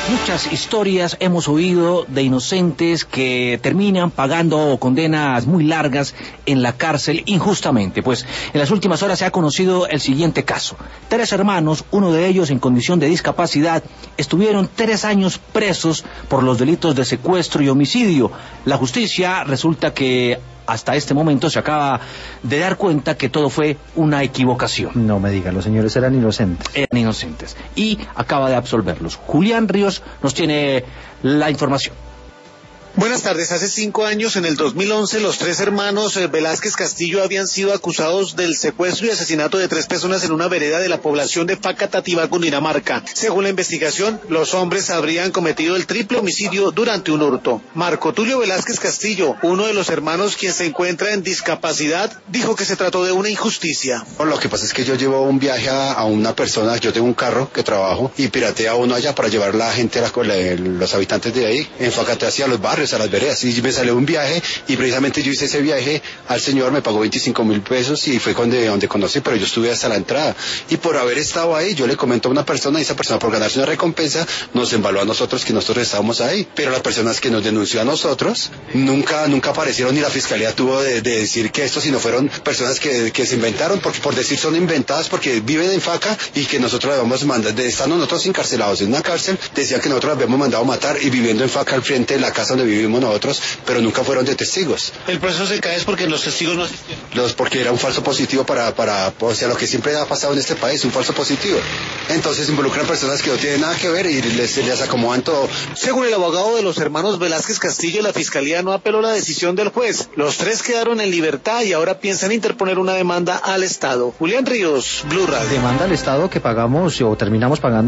Muchas historias hemos oído de inocentes que terminan pagando condenas muy largas en la cárcel injustamente. Pues en las últimas horas se ha conocido el siguiente caso. 3 hermanos, uno de ellos en condición de discapacidad, estuvieron 3 años presos por los delitos de secuestro y homicidio. La justicia resulta que hasta este momento se acaba de dar cuenta que todo fue una equivocación. No me diga, los señores eran inocentes. Eran inocentes. Y acaba de absolverlos. Julián Ríos nos tiene la información. Buenas tardes. Hace 5 años, en el 2011, los 3 hermanos Velázquez Castillo habían sido acusados del secuestro y asesinato de 3 personas en una vereda de la población de Facatativá, Cundinamarca. Según la investigación, los hombres habrían cometido el triple homicidio durante un hurto. Marco Tulio Velázquez Castillo, uno de los hermanos quien se encuentra en discapacidad, dijo que se trató de una injusticia. Lo que pasa es que yo llevo un viaje a una persona, yo tengo un carro que trabajo y piratea uno allá para llevar la gente, los habitantes de ahí, en Facatativá hacia los barrios, a las veredas, y me salió un viaje y precisamente yo hice ese viaje, al señor me pagó 25.000 pesos y fue donde conocí, pero yo estuve hasta la entrada y por haber estado ahí yo le comento a una persona y esa persona por ganarse una recompensa nos embaló a nosotros que nosotros estábamos ahí, pero las personas que nos denunció a nosotros nunca aparecieron ni la fiscalía tuvo de decir que esto, sino fueron personas que se inventaron, porque por decir son inventadas porque viven en Faca y que nosotros les vamos a mandar, estando nosotros encarcelados en una cárcel, decían que nosotros les habíamos mandado matar y viviendo en Faca al frente de la casa donde vivimos nosotros, pero nunca fueron de testigos. El proceso se cae es porque los testigos no asistieron. Porque era un falso positivo o sea, lo que siempre ha pasado en este país, un falso positivo. Entonces involucran personas que no tienen nada que ver y les acomodan todo. Según el abogado de los hermanos Velázquez Castillo, la fiscalía no apeló la decisión del juez. Los 3 quedaron en libertad y ahora piensan interponer una demanda al Estado. Julián Ríos, Blue Radio. Demanda al Estado que pagamos o terminamos pagando